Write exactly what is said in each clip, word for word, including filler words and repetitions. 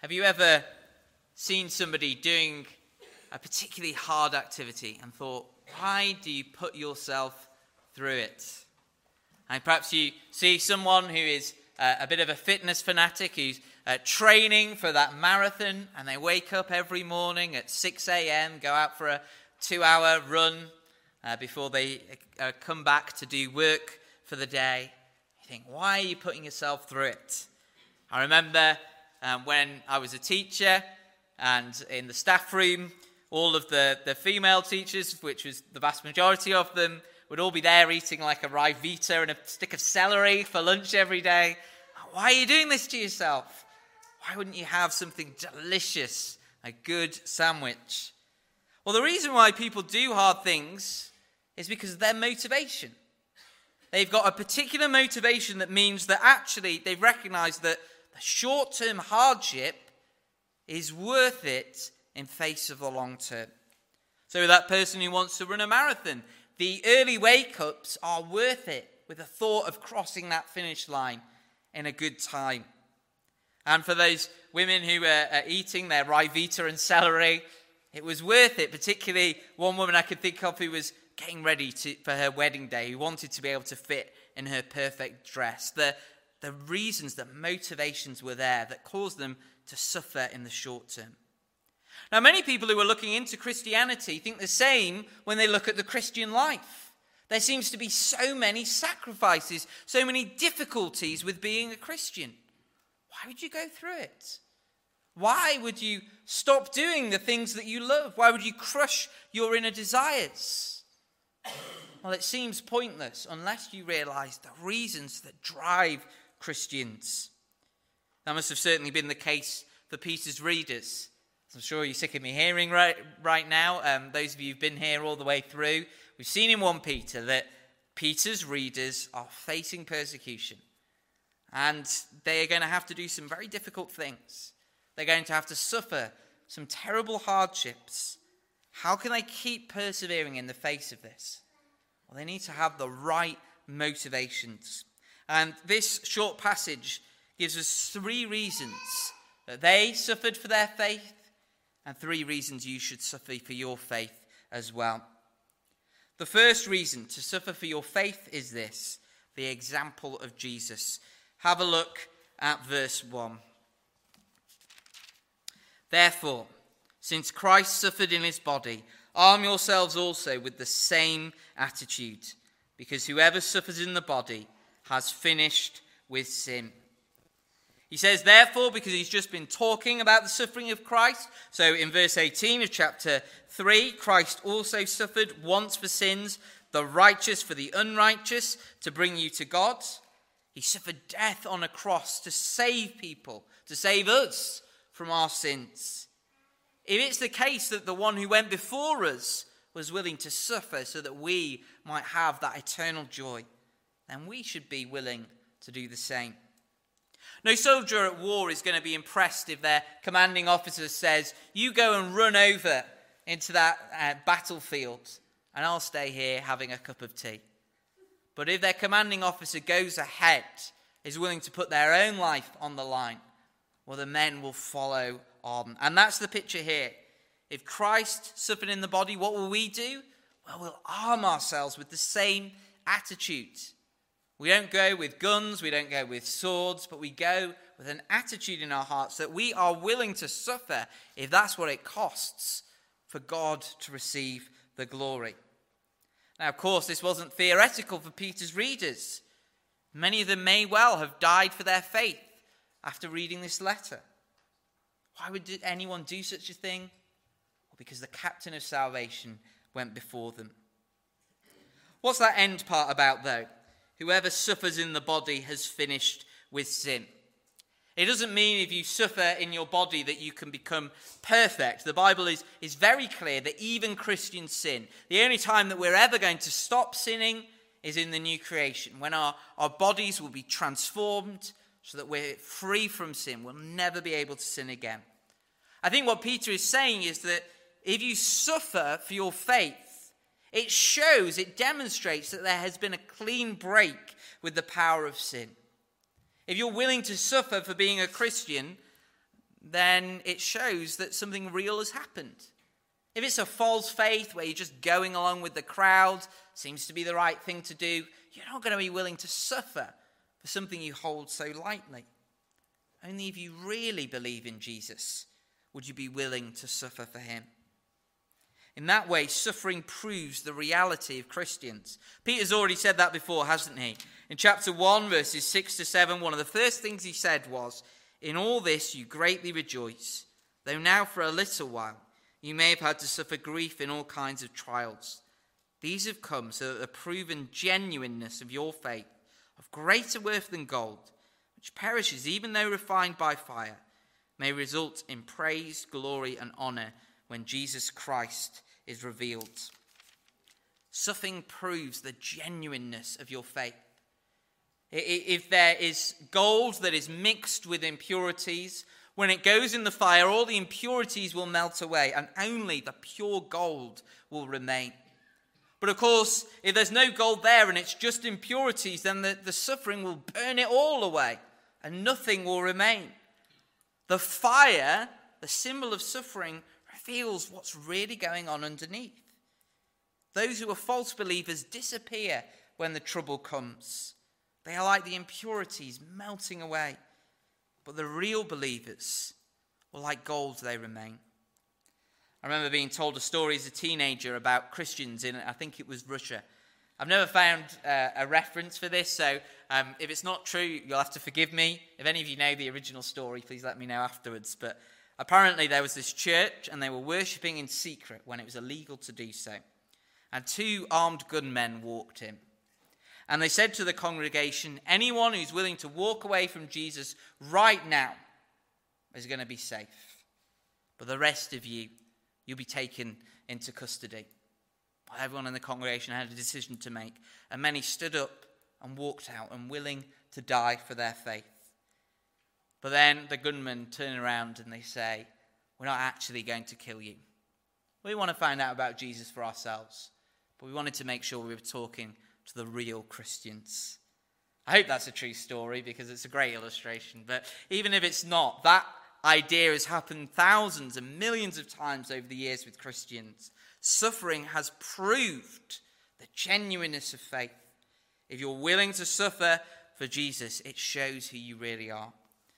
Have you ever seen somebody doing a particularly hard activity and thought, why do you put yourself through it? And perhaps you see someone who is uh, a bit of a fitness fanatic, who's uh, training for that marathon, and they wake up every morning at six a.m., go out for a two-hour run uh, before they uh, come back to do work for the day. You think, why are you putting yourself through it? I remember um, when I was a teacher, and in the staff room, all of the, the female teachers, which was the vast majority of them, would all be there eating like a Ryvita and a stick of celery for lunch every day. Why are you doing this to yourself? Why wouldn't you have something delicious, a good sandwich? Well, the reason why people do hard things is because of their motivation. They've got a particular motivation that means that actually they've recognized that the short-term hardship is worth it in face of the long term. So that person who wants to run a marathon, the early wake-ups are worth it with the thought of crossing that finish line in a good time. And for those women who are, are eating their Ryvita and celery, it was worth it, particularly one woman I could think of who was getting ready to, for her wedding day, who wanted to be able to fit in her perfect dress. The, the reasons, the motivations were there that caused them to suffer in the short term. Now, many people who are looking into Christianity think the same when they look at the Christian life. There seems to be so many sacrifices, so many difficulties with being a Christian. Why would you go through it? Why would you stop doing the things that you love? Why would you crush your inner desires? Well, it seems pointless unless you realize the reasons that drive Christians. That must have certainly been the case for Peter's readers. I'm sure you're sick of me hearing right, right now. Um, those of you who've been here all the way through, we've seen in First Peter that Peter's readers are facing persecution. And they are going to have to do some very difficult things. They're going to have to suffer some terrible hardships. How can they keep persevering in the face of this? Well, they need to have the right motivations. And this short passage gives us three reasons that they suffered for their faith, and three reasons you should suffer for your faith as well. The first reason to suffer for your faith is this: the example of Jesus. Have a look at verse one. Therefore, since Christ suffered in his body, arm yourselves also with the same attitude, because whoever suffers in the body has finished with sin. He says, therefore, because he's just been talking about the suffering of Christ. So in verse eighteen of chapter three, Christ also suffered once for sins, the righteous for the unrighteous, to bring you to God. He suffered death on a cross to save people, to save us from our sins. If it's the case that the one who went before us was willing to suffer so that we might have that eternal joy, then we should be willing to do the same. No soldier at war is going to be impressed if their commanding officer says, you go and run over into that uh, battlefield and I'll stay here having a cup of tea. But if their commanding officer goes ahead, is willing to put their own life on the line, well, the men will follow on. And that's the picture here. If Christ suffered in the body, what will we do? Well, we'll arm ourselves with the same attitude. We don't go with guns, we don't go with swords, but we go with an attitude in our hearts that we are willing to suffer if that's what it costs for God to receive the glory. Now, of course, this wasn't theoretical for Peter's readers. Many of them may well have died for their faith after reading this letter. Why would anyone do such a thing? Well, because the captain of salvation went before them. What's that end part about, though? Whoever suffers in the body has finished with sin. It doesn't mean if you suffer in your body that you can become perfect. The Bible is, is very clear that even Christians sin. The only time that we're ever going to stop sinning is in the new creation, when our, our bodies will be transformed so that we're free from sin. We'll never be able to sin again. I think what Peter is saying is that if you suffer for your faith, it shows, it demonstrates that there has been a clean break with the power of sin. If you're willing to suffer for being a Christian, then it shows that something real has happened. If it's a false faith where you're just going along with the crowd, seems to be the right thing to do, you're not going to be willing to suffer for something you hold so lightly. Only if you really believe in Jesus would you be willing to suffer for him. In that way, suffering proves the reality of Christians. Peter's already said that before, hasn't he? In chapter one, verses six to seven, one of the first things he said was, "In all this you greatly rejoice, though now for a little while you may have had to suffer grief in all kinds of trials. These have come so that the proven genuineness of your faith, of greater worth than gold, which perishes even though refined by fire, may result in praise, glory, and honor when Jesus Christ is revealed." Suffering proves the genuineness of your faith. If there is gold that is mixed with impurities, when it goes in the fire, all the impurities will melt away, and only the pure gold will remain. But of course, if there's no gold there and it's just impurities, then the, the suffering will burn it all away, and nothing will remain. The fire, the symbol of suffering, reveals what's really going on underneath. Those who are false believers disappear when the trouble comes. They are like the impurities melting away. But the real believers, well, like gold, they remain. I remember being told a story as a teenager about Christians in, I think it was Russia. I've never found uh, a reference for this, so um, if it's not true, you'll have to forgive me. If any of you know the original story, please let me know afterwards. But apparently there was this church, and they were worshipping in secret when it was illegal to do so. And two armed gunmen walked in. And they said to the congregation, "Anyone who's willing to walk away from Jesus right now is going to be safe. But the rest of you, you'll be taken into custody." Well, everyone in the congregation had a decision to make. And many stood up and walked out, unwilling to die for their faith. But then the gunmen turn around and they say, "We're not actually going to kill you. We want to find out about Jesus for ourselves. But we wanted to make sure we were talking to the real Christians." I hope that's a true story because it's a great illustration. But even if it's not, that idea has happened thousands and millions of times over the years with Christians. Suffering has proved the genuineness of faith. If you're willing to suffer for Jesus, it shows who you really are.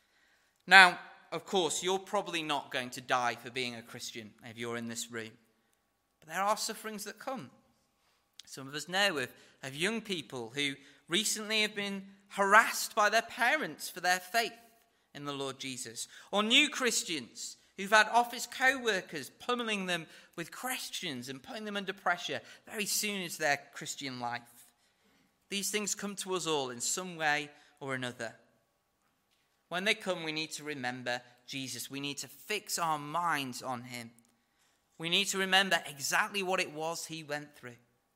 Now, of course, you're probably not going to die for being a Christian if you're in this room. But there are sufferings that come. Some of us know of, of young people who recently have been harassed by their parents for their faith in the Lord Jesus. Or new Christians who've had office co-workers pummeling them with questions and putting them under pressure very soon into their Christian life. These things come to us all in some way or another. When they come, we need to remember Jesus. We need to fix our minds on him. We need to remember exactly what it was he went through.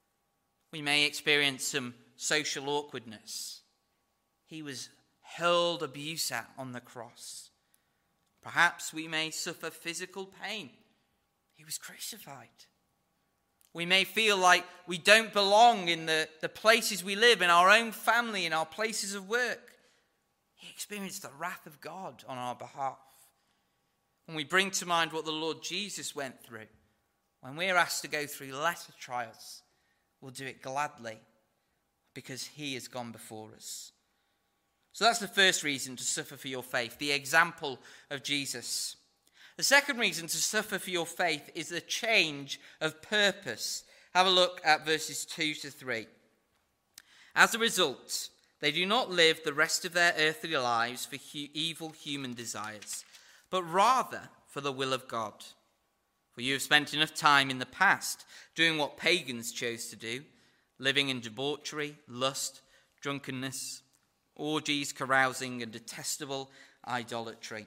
We may experience some social awkwardness. He was hurled abuse at on the cross. Perhaps we may suffer physical pain. He was crucified. We may feel like we don't belong in the, the places we live, in our own family, in our places of work. He experienced the wrath of God on our behalf. When we bring to mind what the Lord Jesus went through, when we're asked to go through lesser trials, we'll do it gladly because he has gone before us. So that's the first reason to suffer for your faith, the example of Jesus. The second reason to suffer for your faith is the change of purpose. Have a look at verses two to three. As a result, they do not live the rest of their earthly lives for hu- evil human desires, but rather for the will of God. For you have spent enough time in the past doing what pagans chose to do, living in debauchery, lust, drunkenness, orgies, carousing, and detestable idolatry.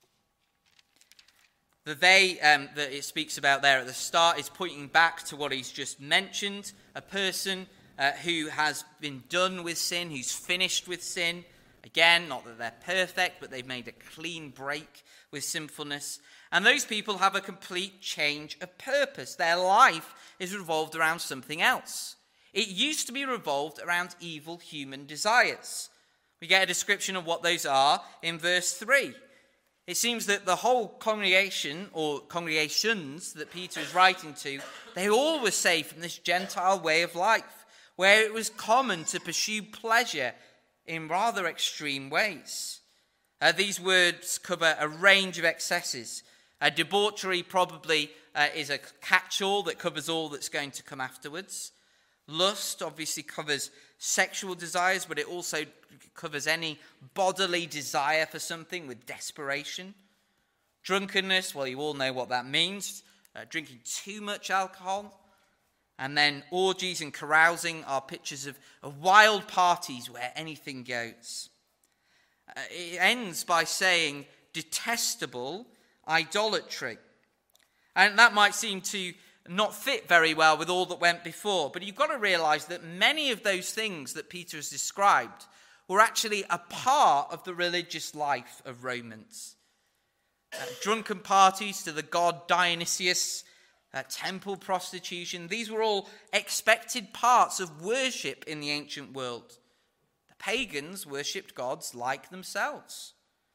The they um, that it speaks about there at the start is pointing back to what he's just mentioned, a person uh, who has been done with sin, who's finished with sin. Again, not that they're perfect, but they've made a clean break with sinfulness. And those people have a complete change of purpose. Their life is revolved around something else. It used to be revolved around evil human desires. We get a description of what those are in verse three. It seems that the whole congregation, or congregations that Peter is writing to, they all were saved from this Gentile way of life, where it was common to pursue pleasure in rather extreme ways. Uh, these words cover a range of excesses. Uh, debauchery probably uh, is a catch-all that covers all that's going to come afterwards. Lust obviously covers sexual desires, but it also covers any bodily desire for something with desperation. Drunkenness, well, you all know what that means. Uh, drinking too much alcohol. And then orgies and carousing are pictures of, of wild parties where anything goes. Uh, it ends by saying detestable idolatry. And that might seem to not fit very well with all that went before. But you've got to realize that many of those things that Peter has described were actually a part of the religious life of Romans. Uh, drunken parties to the god Dionysius, uh, temple prostitution, these were all expected parts of worship in the ancient world. The pagans worshipped gods like themselves.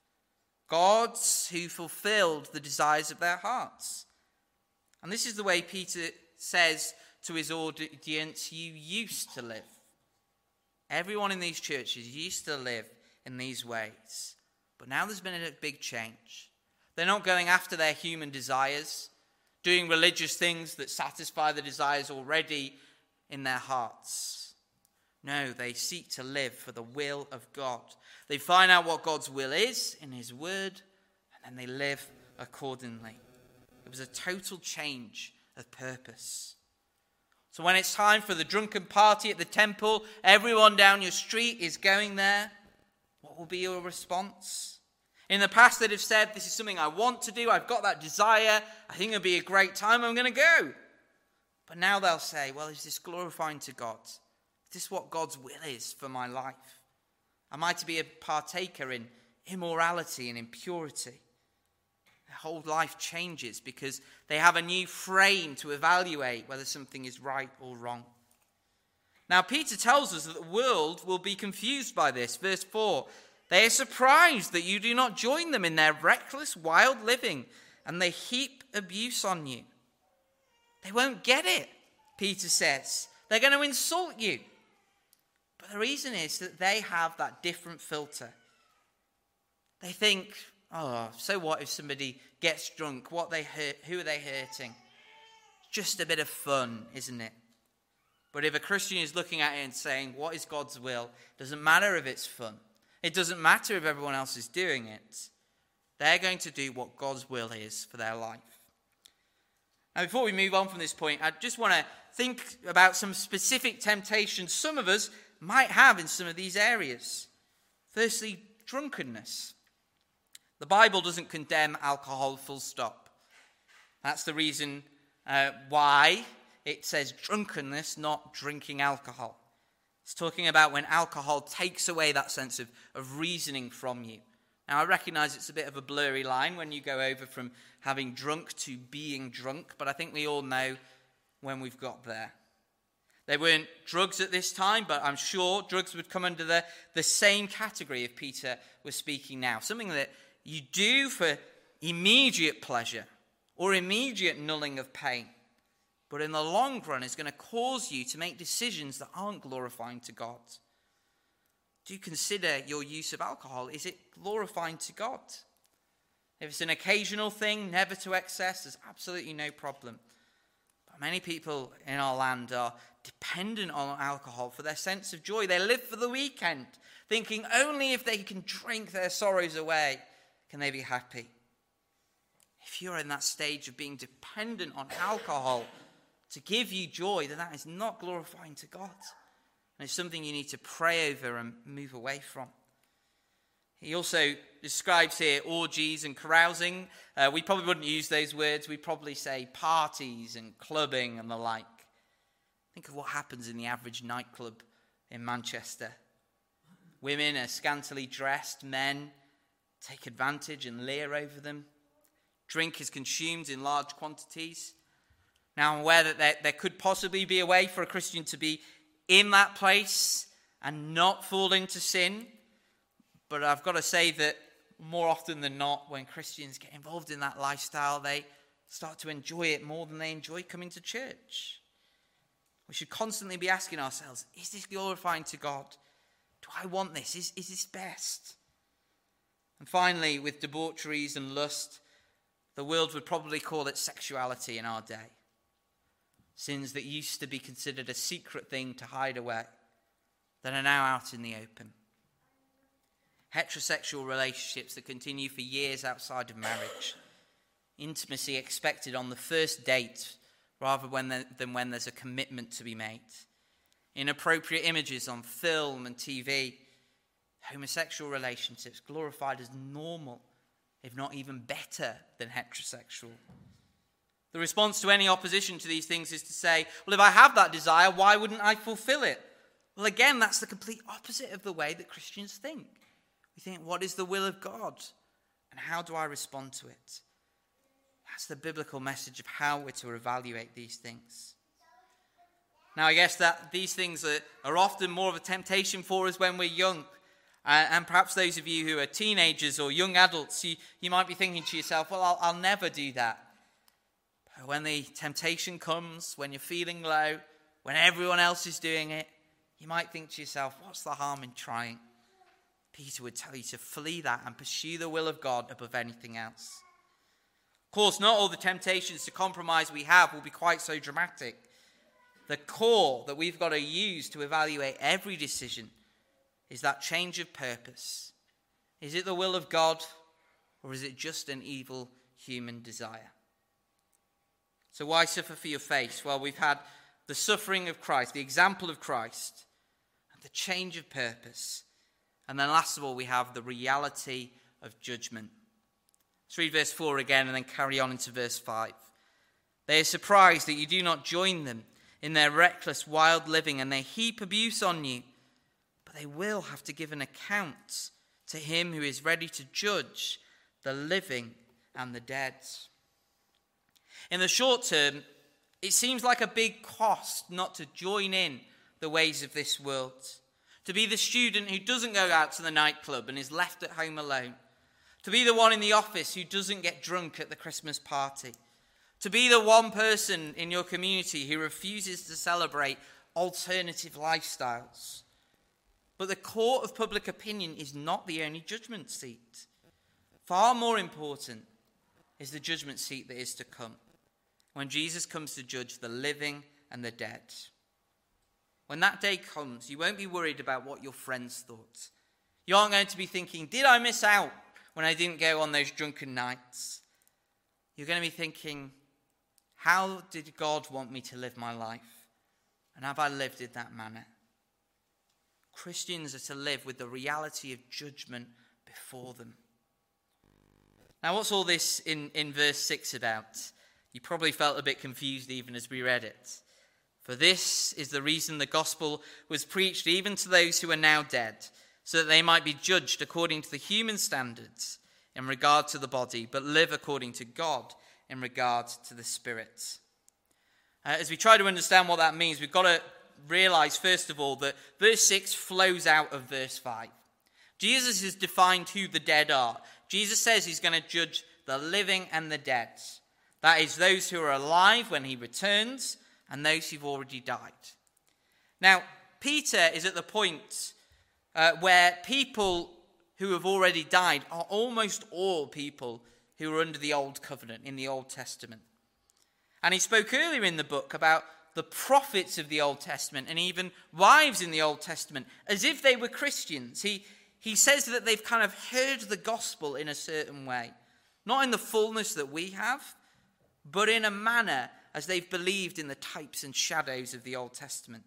Gods who fulfilled the desires of their hearts. And this is the way Peter says to his audience, you used to live. Everyone in these churches used to live in these ways. But now there's been a big change. They're not going after their human desires, doing religious things that satisfy the desires already in their hearts. No, they seek to live for the will of God. They find out what God's will is in his word, and then they live accordingly. It was a total change of purpose. So when it's time for the drunken party at the temple, everyone down your street is going there. What will be your response? In the past, they'd have said, this is something I want to do. I've got that desire. I think it'll be a great time. I'm going to go. But now they'll say, well, is this glorifying to God? Is this what God's will is for my life? Am I to be a partaker in immorality and impurity? Their whole life changes because they have a new frame to evaluate whether something is right or wrong. Now, Peter tells us that the world will be confused by this. Verse four, they are surprised that you do not join them in their reckless, wild living, and they heap abuse on you. They won't get it, Peter says. They're going to insult you. But the reason is that they have that different filter. They think, oh, so what if somebody gets drunk? What they hurt? Who are they hurting? Just a bit of fun, isn't it? But if a Christian is looking at it and saying, what is God's will? It doesn't matter if it's fun. It doesn't matter if everyone else is doing it. They're going to do what God's will is for their life. Now, before we move on from this point, I just want to think about some specific temptations some of us might have in some of these areas. Firstly, drunkenness. The Bible doesn't condemn alcohol, full stop. That's the reason uh, why it says drunkenness, not drinking alcohol. It's talking about when alcohol takes away that sense of, of reasoning from you. Now, I recognize it's a bit of a blurry line when you go over from having drunk to being drunk, but I think we all know when we've got there. There weren't drugs at this time, but I'm sure drugs would come under the, the same category if Peter was speaking now. Something that you do for immediate pleasure or immediate nulling of pain, but in the long run is going to cause you to make decisions that aren't glorifying to God. Do you consider your use of alcohol? Is it glorifying to God? If it's an occasional thing, never to excess, there's absolutely no problem. But many people in our land are dependent on alcohol for their sense of joy. They live for the weekend, thinking only if they can drink their sorrows away can they be happy. If you're in that stage of being dependent on alcohol to give you joy, then that is not glorifying to God. And it's something you need to pray over and move away from. He also describes here orgies and carousing. Uh, we probably wouldn't use those words. We'd probably say parties and clubbing and the like. Think of what happens in the average nightclub in Manchester. Women are scantily dressed. Men take advantage and leer over them. Drink is consumed in large quantities. Now, I'm aware that there, there could possibly be a way for a Christian to be in that place and not fall into sin. But I've got to say that more often than not, when Christians get involved in that lifestyle, they start to enjoy it more than they enjoy coming to church. We should constantly be asking ourselves, is this glorifying to God? Do I want this? Is, is this best? And finally, with debaucheries and lust, the world would probably call it sexuality in our day. Sins that used to be considered a secret thing to hide away, that are now out in the open. Heterosexual relationships that continue for years outside of marriage. Intimacy expected on the first date rather than when there's a commitment to be made. Inappropriate images on film and T V. Homosexual relationships glorified as normal, if not even better than heterosexual. The response to any opposition to these things is to say, well, if I have that desire, why wouldn't I fulfill it? Well, again, that's the complete opposite of the way that Christians think. We think, what is the will of God? And how do I respond to it? That's the biblical message of how we're to evaluate these things. Now, I guess that these things are, are often more of a temptation for us when we're young. Uh, and perhaps those of you who are teenagers or young adults, you, you might be thinking to yourself, well, I'll, I'll never do that. But when the temptation comes, when you're feeling low, when everyone else is doing it, you might think to yourself, what's the harm in trying? Peter would tell you to flee that and pursue the will of God above anything else. Of course, not all the temptations to compromise we have will be quite so dramatic. The core that we've got to use to evaluate every decision is that change of purpose. Is it the will of God, or is it just an evil human desire? So why suffer for your faith? Well, we've had the suffering of Christ, the example of Christ, and the change of purpose. And then last of all, we have the reality of judgment. Let's read verse four again and then carry on into verse five. They are surprised that you do not join them in their reckless, wild living, and they heap abuse on you. But they will have to give an account to him who is ready to judge the living and the dead. In the short term, it seems like a big cost not to join in the ways of this world. To be the student who doesn't go out to the nightclub and is left at home alone. To be the one in the office who doesn't get drunk at the Christmas party. To be the one person in your community who refuses to celebrate alternative lifestyles. But the court of public opinion is not the only judgment seat. Far more important is the judgment seat that is to come, when Jesus comes to judge the living and the dead. When that day comes, you won't be worried about what your friends thought. You aren't going to be thinking, did I miss out when I didn't go on those drunken nights? You're going to be thinking, how did God want me to live my life? And have I lived in that manner? Christians are to live with the reality of judgment before them. Now, what's all this in, in verse six about? You probably felt a bit confused even as we read it. For this is the reason the gospel was preached even to those who are now dead, so that they might be judged according to the human standards in regard to the body, but live according to God in regard to the spirit. Uh, as we try to understand what that means, we've got to realize, first of all, that verse six flows out of verse five. Jesus has defined who the dead are. Jesus says he's going to judge the living and the dead. That is, those who are alive when he returns and those who've already died. Now, Peter is at the point uh, where people who have already died are almost all people who were under the Old Covenant in the Old Testament. And he spoke earlier in the book about the prophets of the Old Testament and even wives in the Old Testament as if they were Christians. He, he says that they've kind of heard the gospel in a certain way. Not in the fullness that we have, but in a manner as they've believed in the types and shadows of the Old Testament.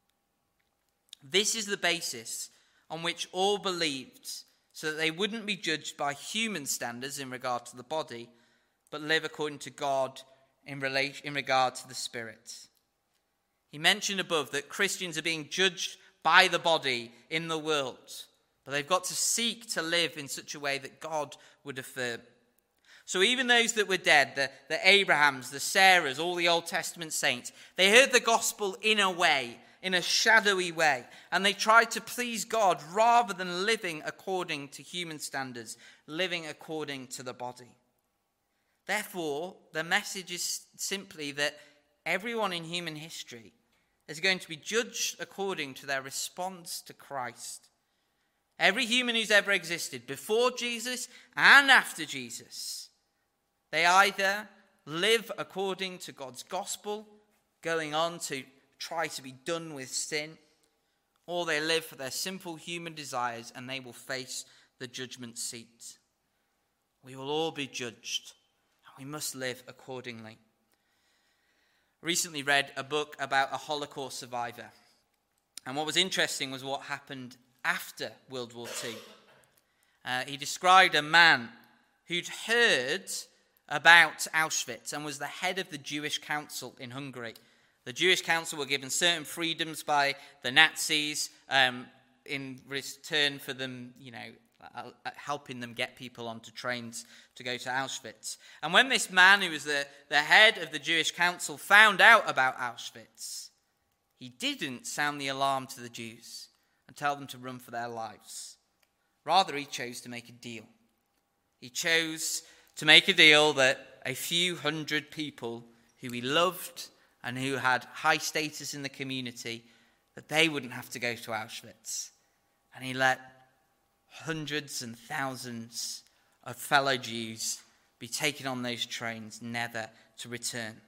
This is the basis on which all believed, so that they wouldn't be judged by human standards in regard to the body, but live according to God in, relation, in regard to the spirit. He mentioned above that Christians are being judged by the body in the world, but they've got to seek to live in such a way that God would affirm. So even those that were dead, the, the Abrahams, the Sarahs, all the Old Testament saints, they heard the gospel in a way, in a shadowy way, and they tried to please God rather than living according to human standards, living according to the body. Therefore, the message is simply that everyone in human history is going to be judged according to their response to Christ. Every human who's ever existed, before Jesus and after Jesus, they either live according to God's gospel, going on to try to be done with sin, or they live for their simple human desires and they will face the judgment seat. We will all be judged, and we must live accordingly. I recently read a book about a Holocaust survivor, and what was interesting was what happened after World War Two. Uh, he described a man who'd heard about Auschwitz and was the head of the Jewish Council in Hungary. The Jewish Council were given certain freedoms by the Nazis um, in return for them, you know, uh, helping them get people onto trains to go to Auschwitz. And when this man, who was the, the head of the Jewish Council, found out about Auschwitz, he didn't sound the alarm to the Jews and tell them to run for their lives. Rather, he chose to make a deal. He chose to make a deal that a few hundred people who he loved and who had high status in the community, that they wouldn't have to go to Auschwitz. And he let hundreds and thousands of fellow Jews be taken on those trains, never to return.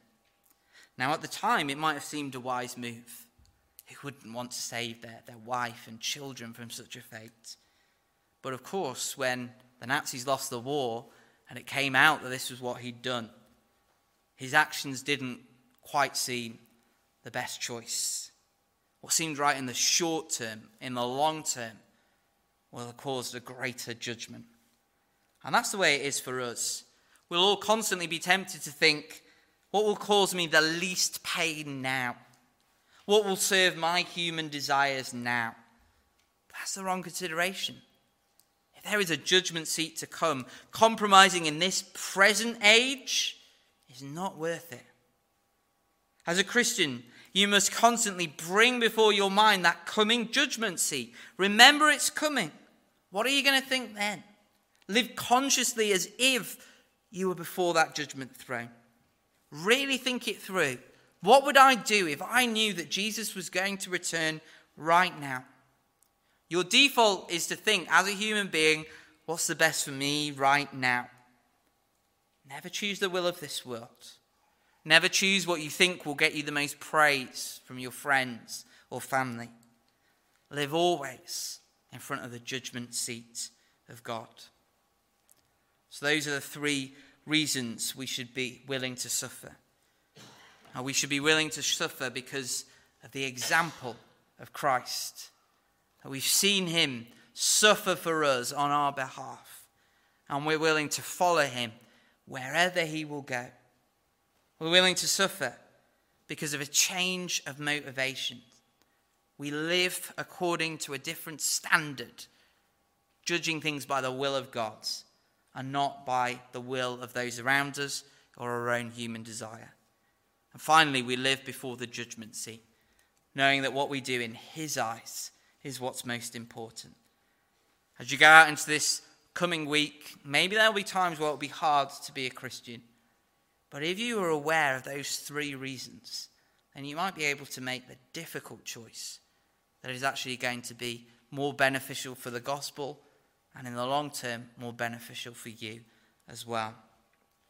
Now, at the time, it might have seemed a wise move. Who wouldn't want to save their, their wife and children from such a fate? But of course, when the Nazis lost the war and it came out that this was what he'd done, his actions didn't quite seem the best choice. What seemed right in the short term, in the long term, will have caused a greater judgment. And that's the way it is for us. We'll all constantly be tempted to think, what will cause me the least pain now? What will serve my human desires now? That's the wrong consideration. If there is a judgment seat to come, compromising in this present age is not worth it. As a Christian, you must constantly bring before your mind that coming judgment seat. Remember it's coming. What are you going to think then? Live consciously as if you were before that judgment throne. Really think it through. What would I do if I knew that Jesus was going to return right now? Your default is to think, as a human being, what's the best for me right now? Never choose the will of this world. Never choose what you think will get you the most praise from your friends or family. Live always in front of the judgment seat of God. So those are the three reasons we should be willing to suffer. And we should be willing to suffer because of the example of Christ. That we've seen him suffer for us on our behalf. And we're willing to follow him wherever he will go. We're willing to suffer because of a change of motivation. We live according to a different standard, judging things by the will of God and not by the will of those around us or our own human desire. And finally, we live before the judgment seat, knowing that what we do in his eyes is what's most important. As you go out into this coming week, maybe there'll be times where it'll be hard to be a Christian. But if you are aware of those three reasons, then you might be able to make the difficult choice that is actually going to be more beneficial for the gospel and in the long term, more beneficial for you as well.